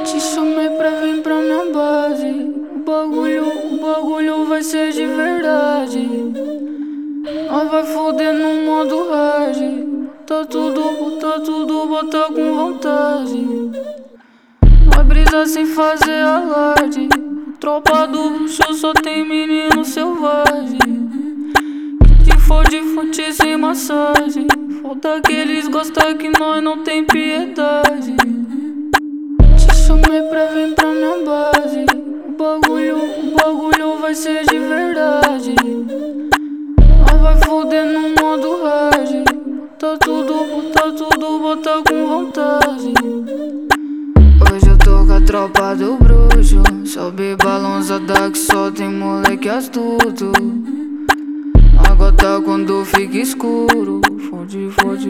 Te chamei pra vir pra minha base. O bagulho vai ser de verdade. Nós vai foder no modo hard. Bota tudo, bota com vontade. Nós brisa sem fazer alarde. Tropa do bruxo só tem menino selvagem. Que fode fute sem massagem. Foda que eles gostam que nós não tem piedade. Te chamei pra vir pra minha base. O bagulho vai ser de verdade. Nós vai foder no modo hard. Bota tudo, bota com vontade. Hoje eu tô com a tropa do bruxo. Sobe balançada que só tem moleque astuto. A gota quando fica escuro. Fode,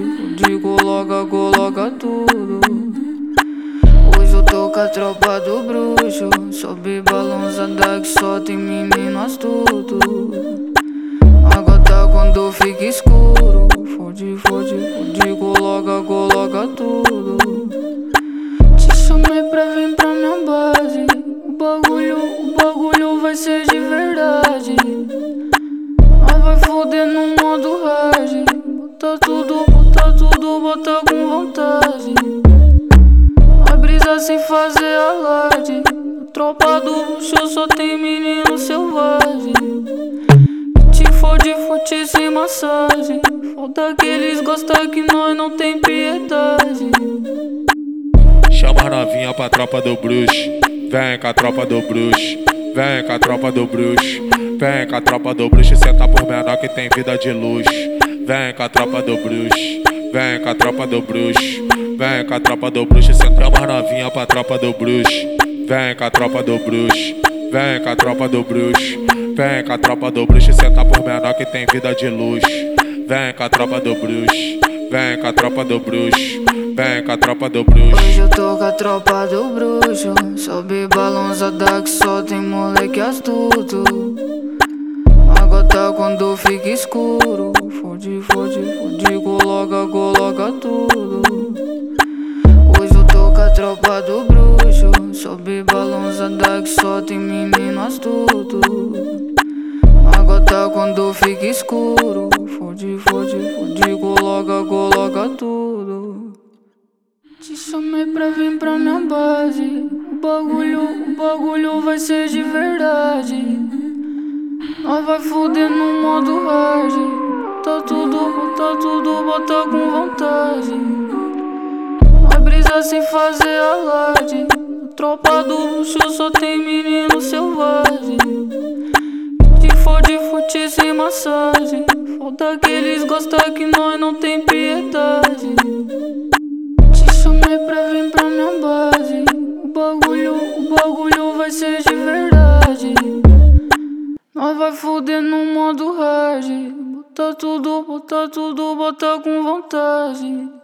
coloca tudo. Hoje eu tô com a tropa do bruxo. Sobe balançada que só tem menino astuto. A gota quando fica escuro. Fode, coloca tudo. Te chamei pra vir pra minha base. O bagulho vai ser de verdade. Nós vai foder no modo hard. Bota tudo, bota com vontade. Nós brisa sem fazer alarde. Tropa do bruxo só tem menino selvagem. Te fode fute sem massagem. Foda que eles gostam que nós não tem piedade. Chama a novinha pra tropa do bruxo. Vem com a tropa do bruxo. Vem com a tropa do bruxo. Vem com a tropa do bruxo. Senta por menor que tem vida de luxo. Vem com a tropa do bruxo. Vem com a tropa do bruxo. Vem com a tropa do bruxo. Chama a novinha pra tropa do bruxo. Vem com a tropa do bruxo. Vem com a tropa do bruxo. Vem com a tropa do bruxo. Senta por menor que tem vida de luxo. Vem com a tropa do bruxo. Vem com a tropa do bruxo. Vem com a tropa do bruxo. Hoje eu tô com a tropa do bruxo. Sobe balançada que só tem moleque astuto. A gota quando fica escuro. Fode, coloca tudo. Hoje eu tô com a tropa do bruxo. Sobe balançada que só tem menino astuto. A gota quando fica escuro. Fode, coloca tudo. Te chamei pra vir pra minha base. O bagulho vai ser de verdade. Nós vai foder no modo hard. Bota tudo, bota com vontade. Nós brisa sem fazer alarde. Tropa do bruxo só tem menino selvagem. Que fode fute sem massagem. Foda que eles gostam que nós não tem piedade. Te chamei pra vir pra minha base. O bagulho vai ser de verdade. Nós vai foder no modo hard. Bota tudo, bota com vontade.